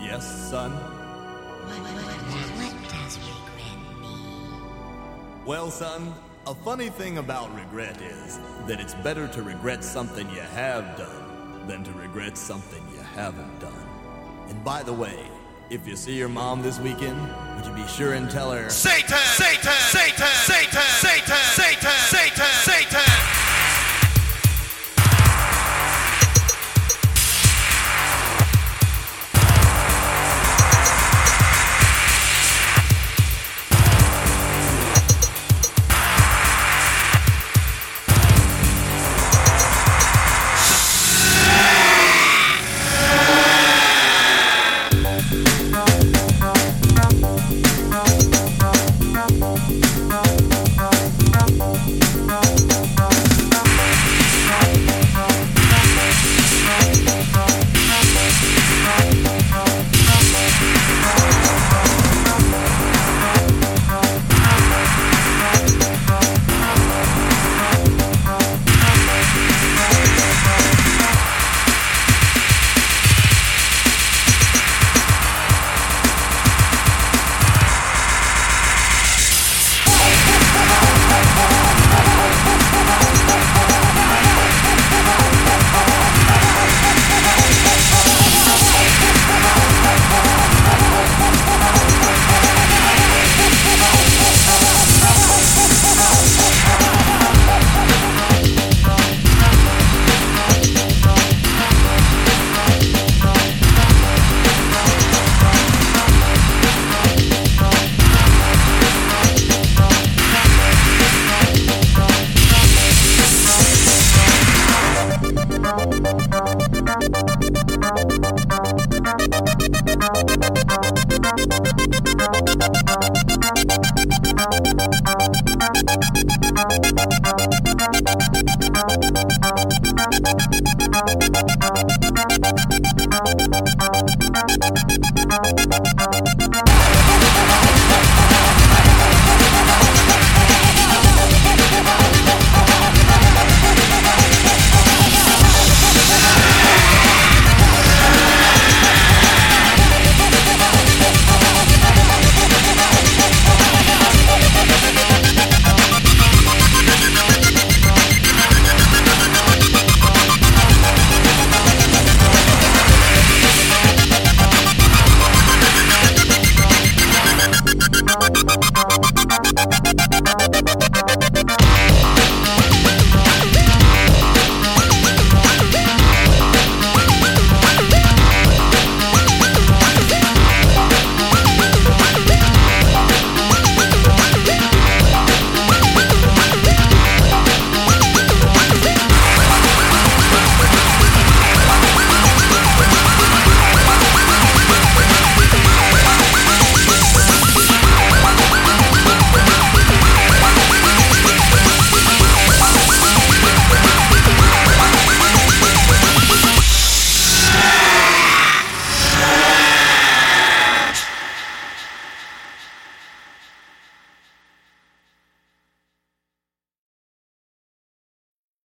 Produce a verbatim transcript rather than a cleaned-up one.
Yes, son? What, what, what, what does regret mean? Well, son, a funny thing about regret is that it's better to regret something you have done than to regret something you haven't done. And by the way, if you see your mom this weekend, would you be sure and tell her, Satan! Satan! Satan! Satan! Satan! Satan! Satan! Satan!